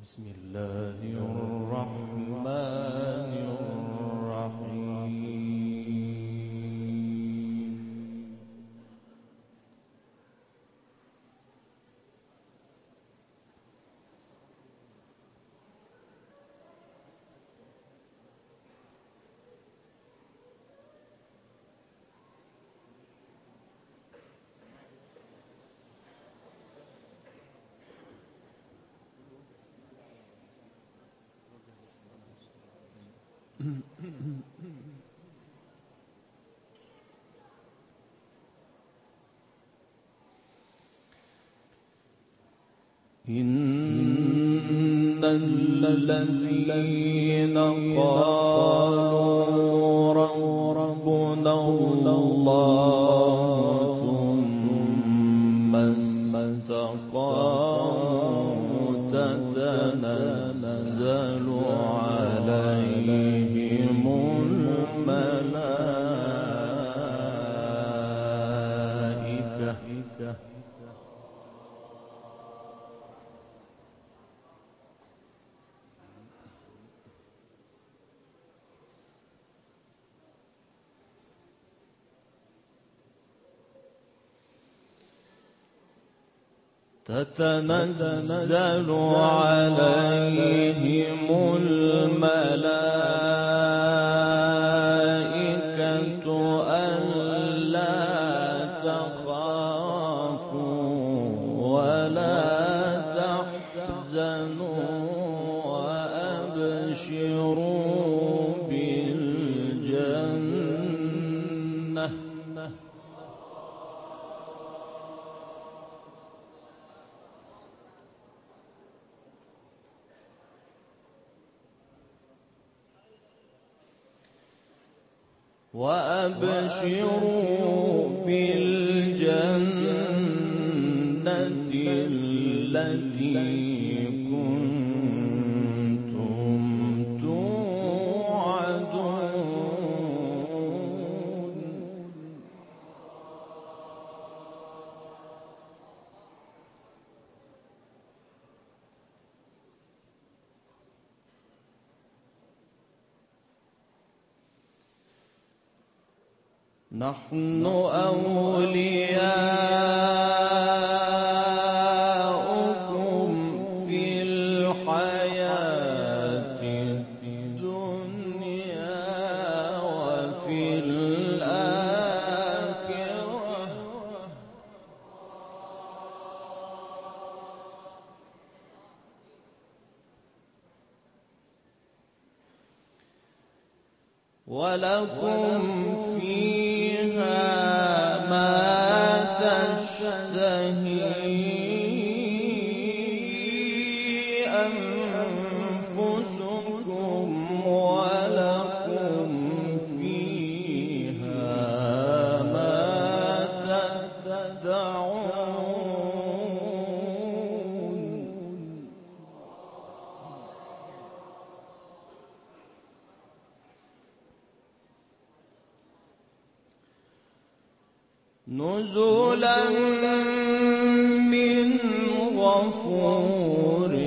بسم الله الرحمن الرحيم. إن الذين قالوا ربنا الله ثم استقاموا تتنزل عليهم الملائكة تتنزل عليهم الملائكة ألا تخافوا ولا تحزنوا وأبشروا بالجنة التي كنتم توعدون. نحن أولياؤكم في الحياة الدنيا وفي الآخرة ولكم فيها ما تشتهي أنفسكم ولكم فيها ما تدعون. نزلا من غفور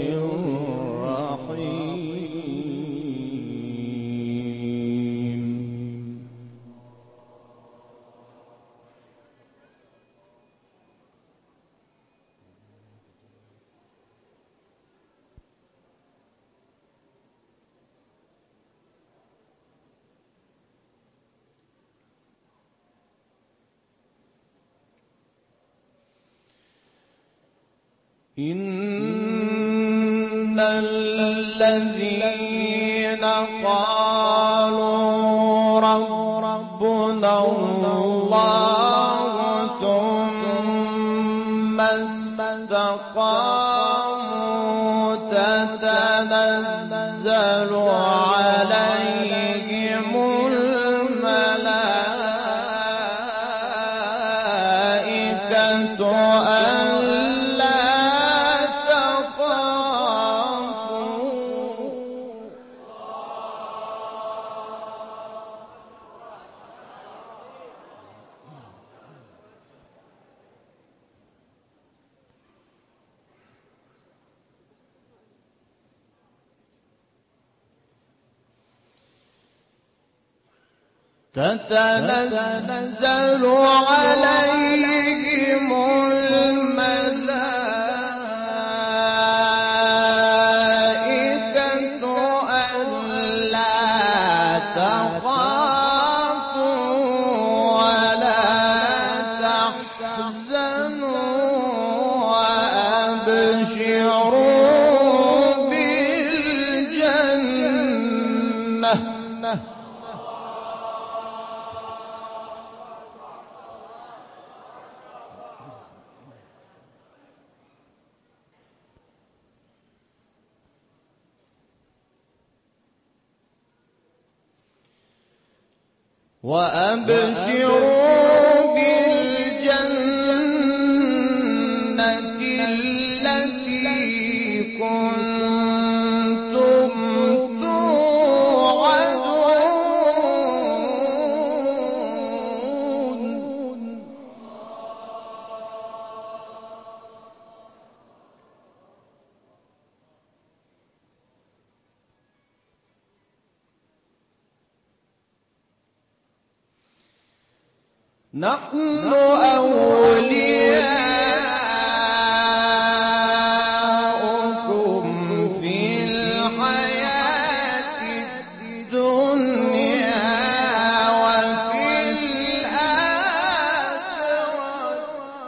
رحيم. إن الذين قالوا ربنا الله ثم استقاموا تتنزل عليهم الملائكة تتنزل عليهم الملائكة ألا تخافوا ولا تحزنوا وأبشروا بالجنة وأبشروا بالجنة التي كنتم توعدون نحن أولياؤكم في الحياة الدنيا وفي الآخرة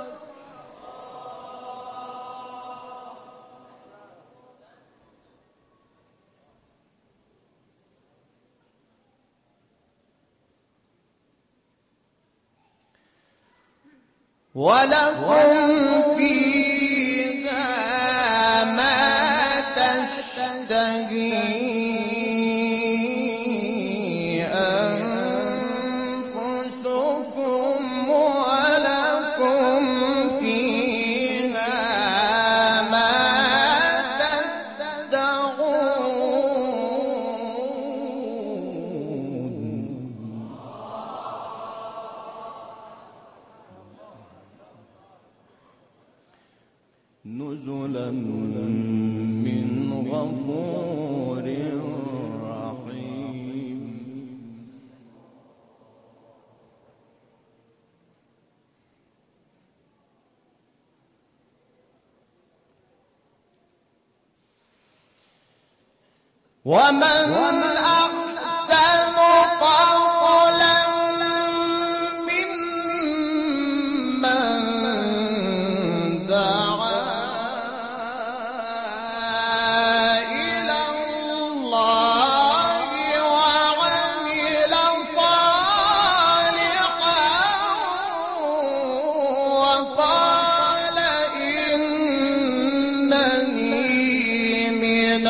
ولكم فيها ما تشتهي أنفسكم ولكم فيها ما تدعون نزلا من غفور رحيم ومن أحسن قولا ممن دعا إلى الله وعمل صالحا وقال إنني من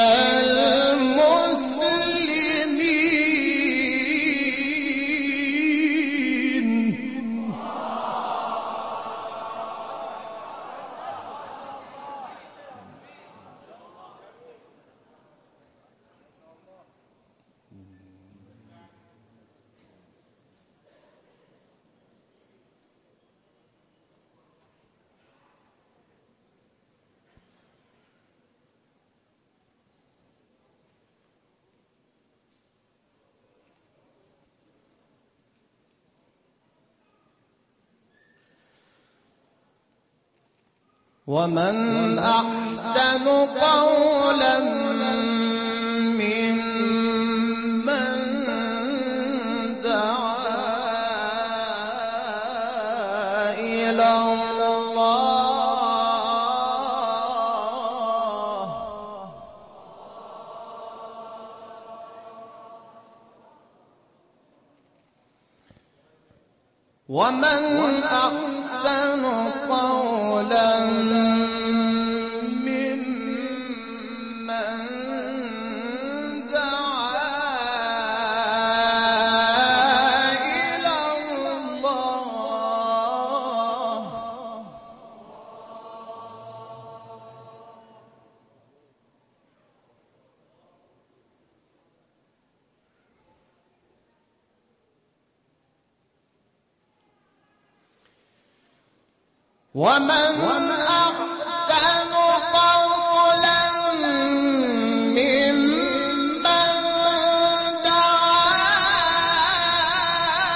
المسلمين ومن أحسن قولا ممن دعا إلى الله ومن أحسن قولا ممن دعا إلى الله ومن أحسن قولا ممن دعا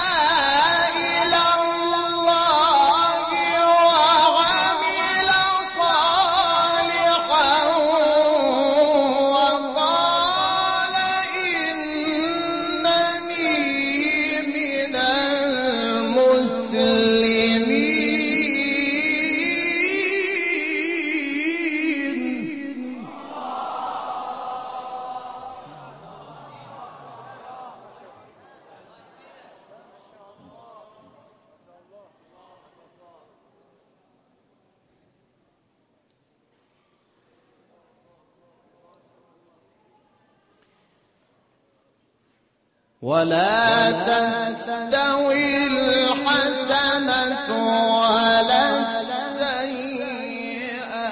ولا تستوي الحسنة ولا السيئة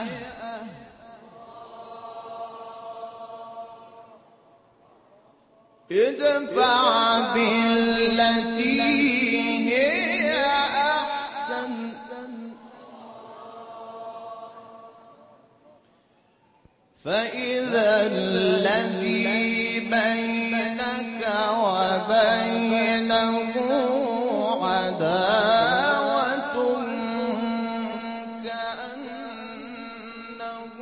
ادفع بالتي هي أحسن فإذا الذي بينك وبينه عداوة كأنه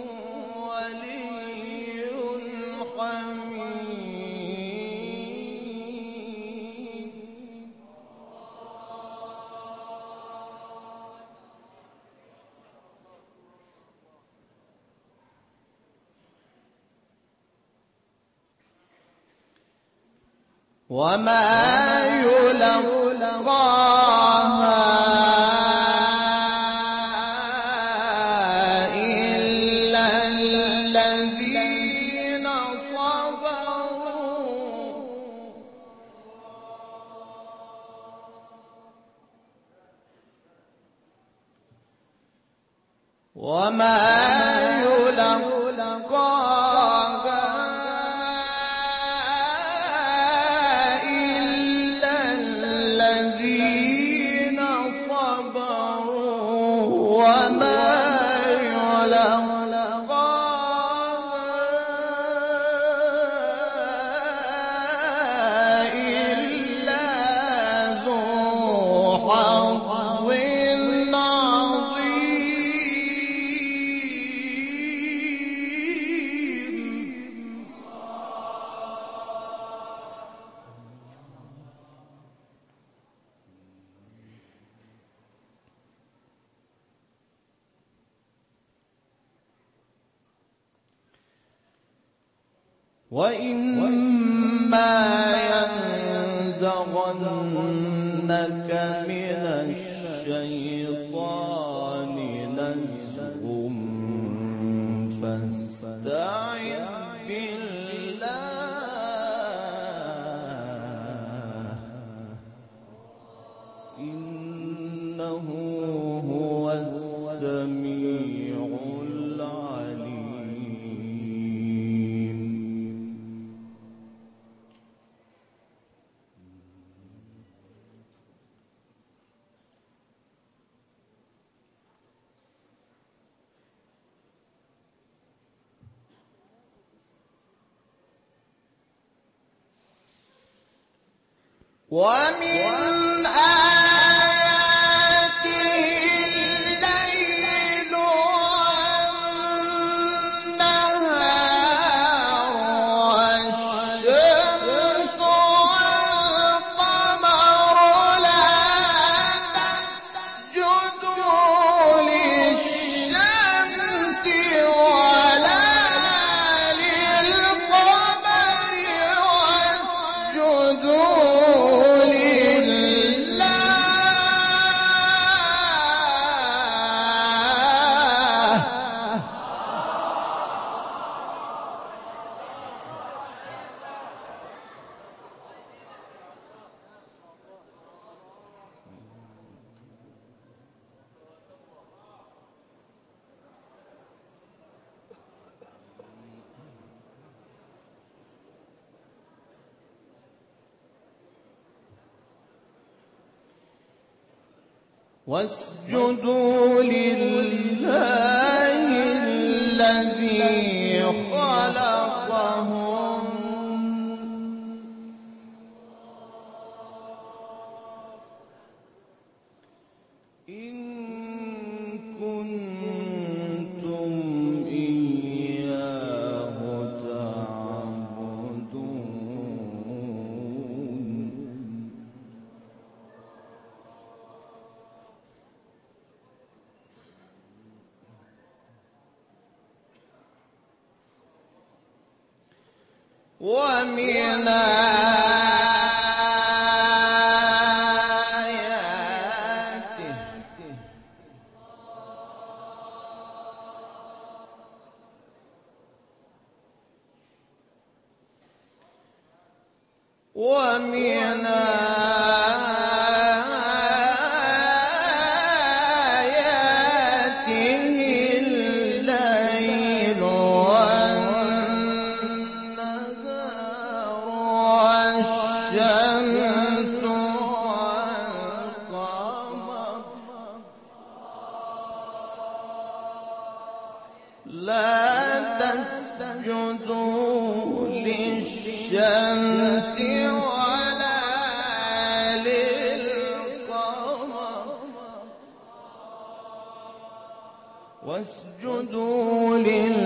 ولي حميم وما يلقاها إلا الذين صبروا وما يلقاها إلا الذين صبروا وما يلقاها إلا ذو حظ عظيم وإما ينزغنك من الشيطان نزغ فاستعذ بالله إنه هو السميع العليم ومن آياته الليل والنهار والشمس والقمر لا تسجدوا للشمس ولا للقمر واسجدوا واسجدوا لله الذي خلقهم إن كنتم إياه تعبدون ومن آياته ومن آياته الليل والنهار والشمس والقمر لا تسجدوا للشمس ولا للقمر واسجدوا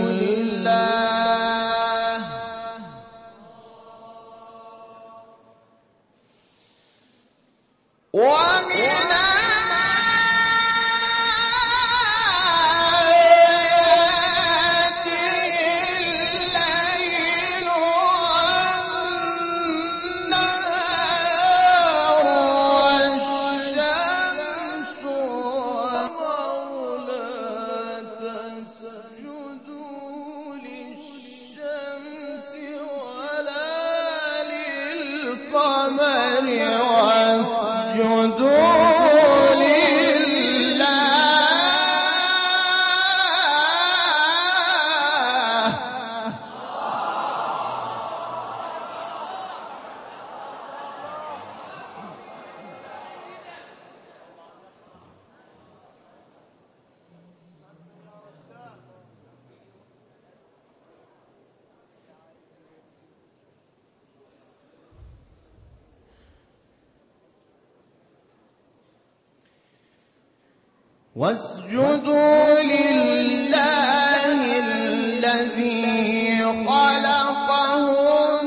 لله ومن واسجدوا لله الذي خلقهن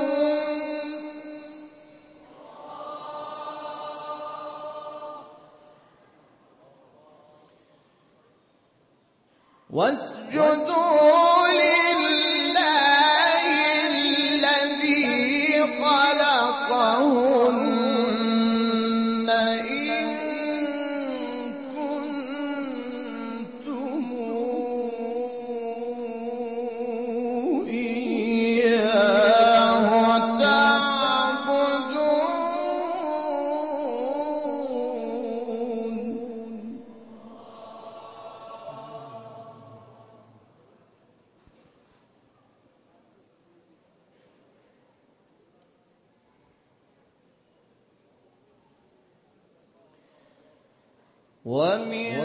واسجدوا لله الذي خلقهن إن كنتم إياه تعبدون ومن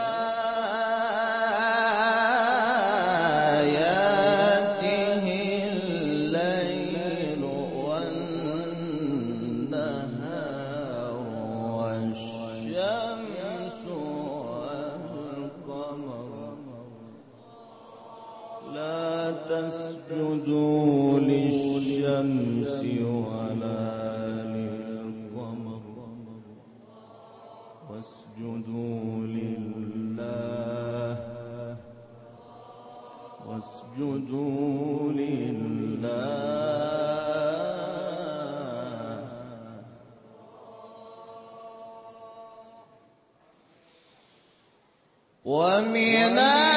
آياته الليل والنهار والشمس والقمر لا تسجدوا للشمس ولا للقمر واسجدوا لله واسجدوا لله ومن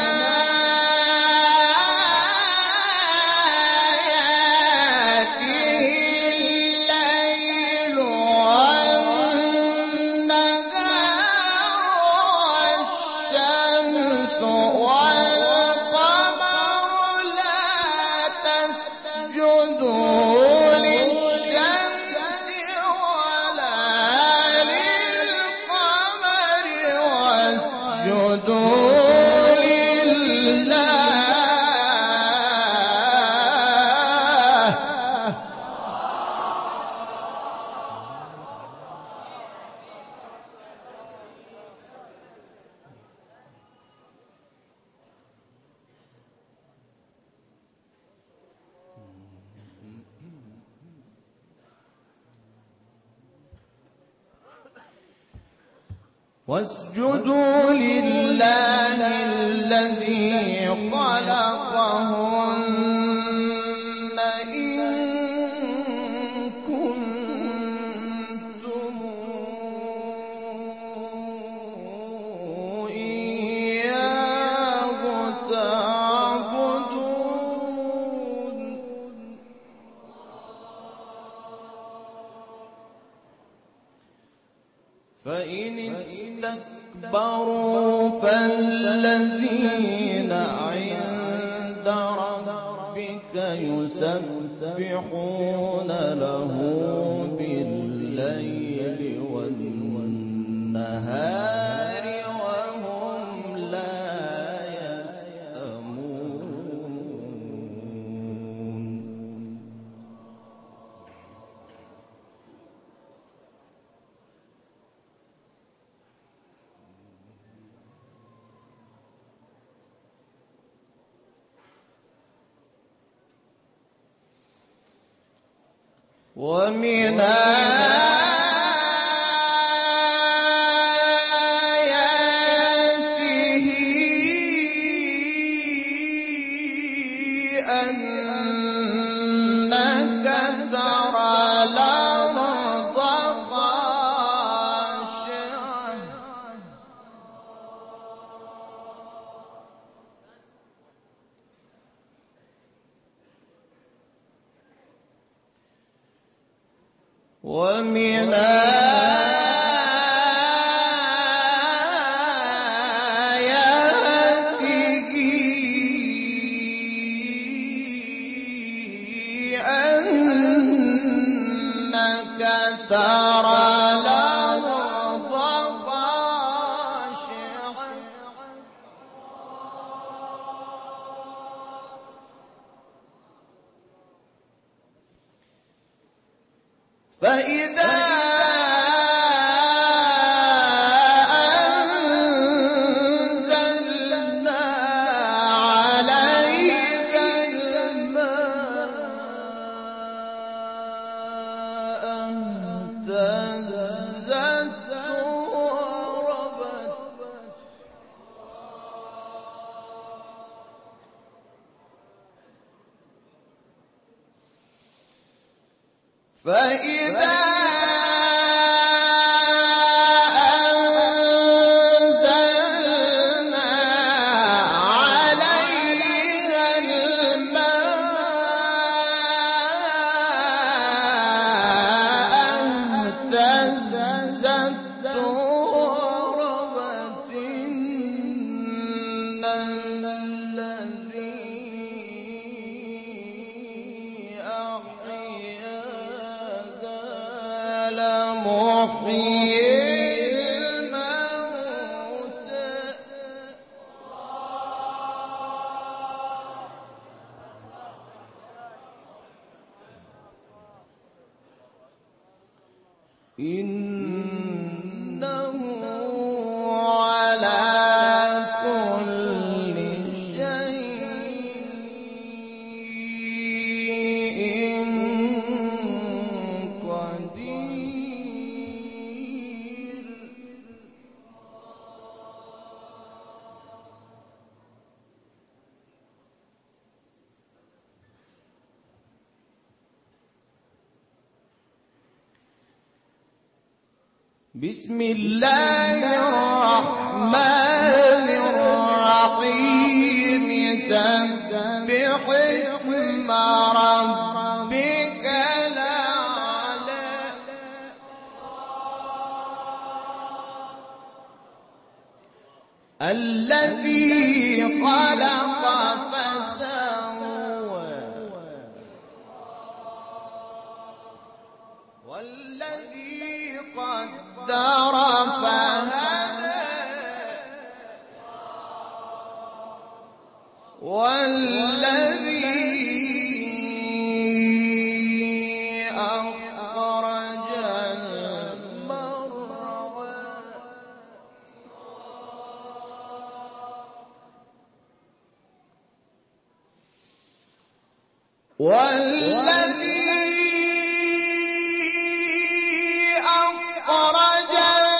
واسجدوا لله الذي خلقهن إن كنتم إياه تعبدون فإن استكبروا فالذين عند ربك يسبحون له بالليل والنهار وهم لا يسأمون. ومن آياته أنك ترى الأرض خاشعة ومن آياته أنك ترى الأرض خاشعة فإذا أنزلنا عليك الماء اهتزت وربت فإذا أنزلنا عليها الماء اهتزت وربت إن الذي أحياها لمحيي الموتى إنه على كل شيء قدير. بسم الله الرحمن الرحيم سبح اسم ربك الأعلى الذي خلق فسوى والذي قدر فهدى والذي أخرج المرعى والذي أخرج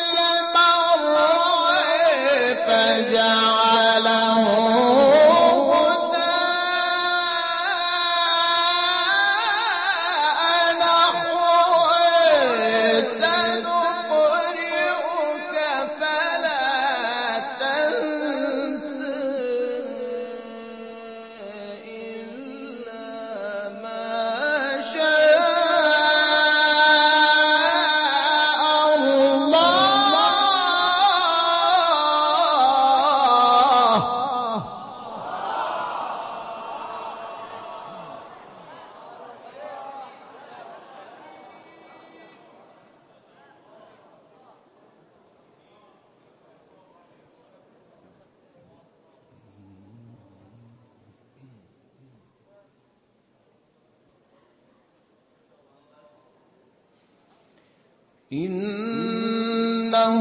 إنه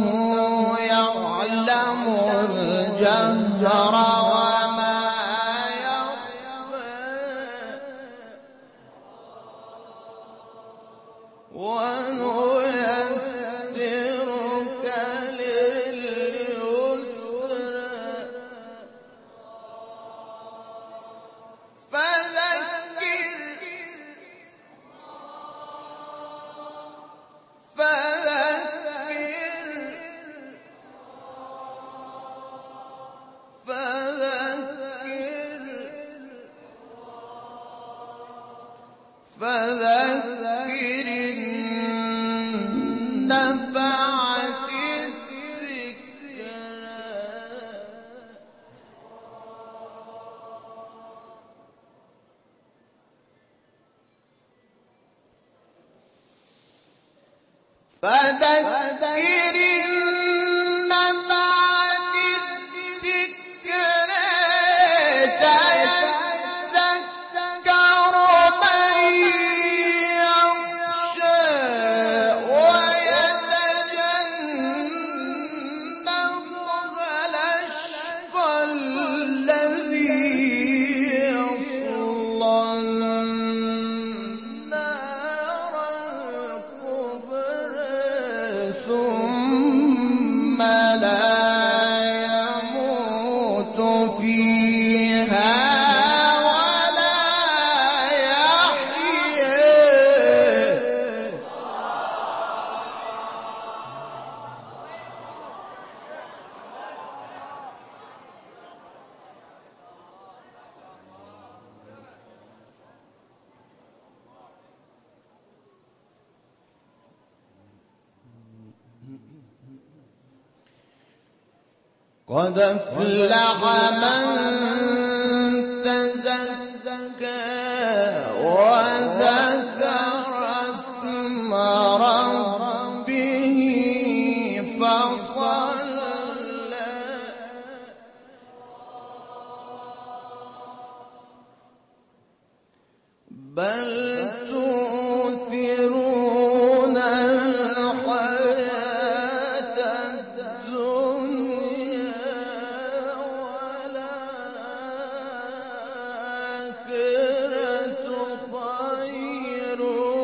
يعلم الجهر وما يخفى ونيسرك لليسرى فذكر إن نفعت الذكرى فذكر إن نفعت الذكرى سيذكر من يخشى ويتجنبها الأشقى الذي يصلى النار الكبرى ثم لا يموت فيها ولا يحيا قد أفلح من تزكى وذكر اسم ربه فصلى بل تؤثرون الحياة الدنيا والآخرة خير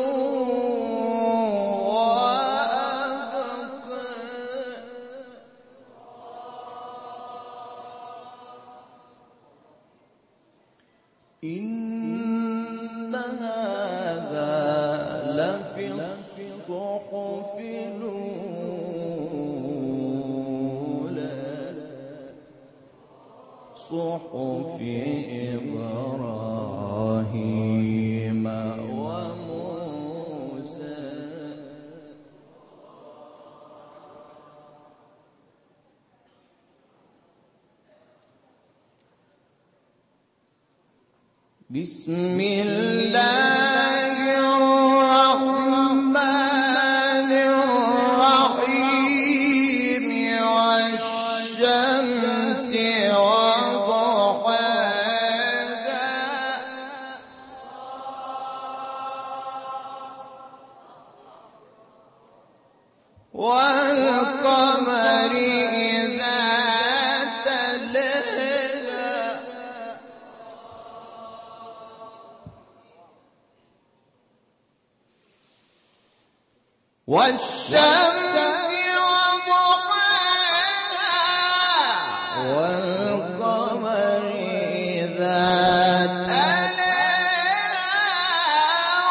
وأبقى إن هذا لفي الصحف الأولى صحف إبراهيم وموسى بسم الله الرحمن الرحيم والشمس وضحاها والقمر إذا تلاها والشمس وضحاها والقمر إذا تلاها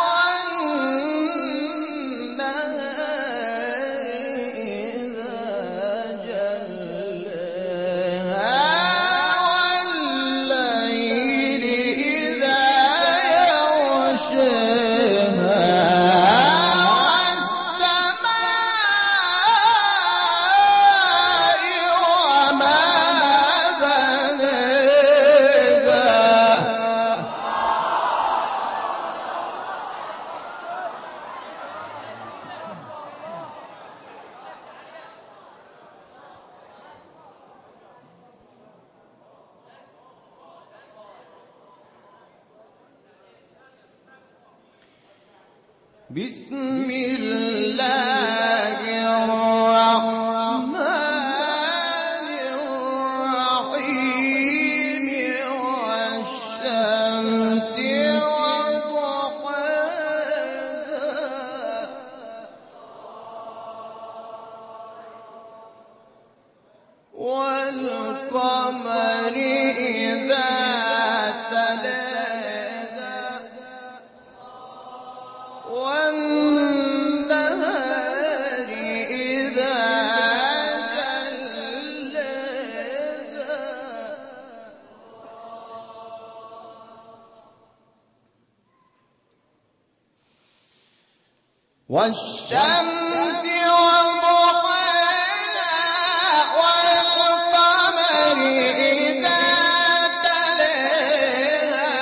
والنهار إذا جلاها والليل إذا يغشاها والسماء بسم الله الرحمن الرحيم والشمس وضحاها والقمر إذا تلاها والنهار إذا جلاها والشمس وضحاها والقمر إذا تلاها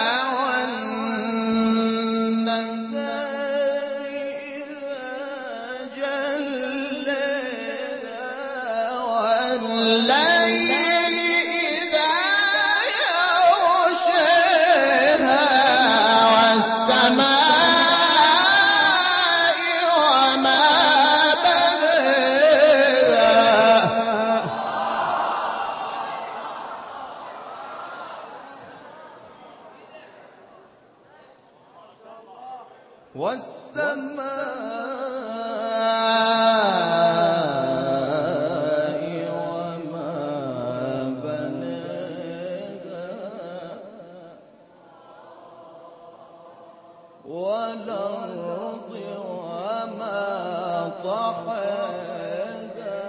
والنهار إذا جلاها والليل إذا يغشاها والسماء والسماء وما بناها والأرض وما طحاها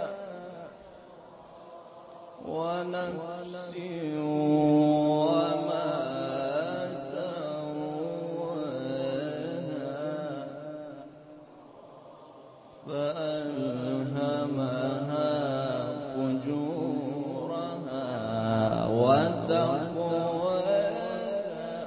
ونفس وما فألهمها فجورها وتقواها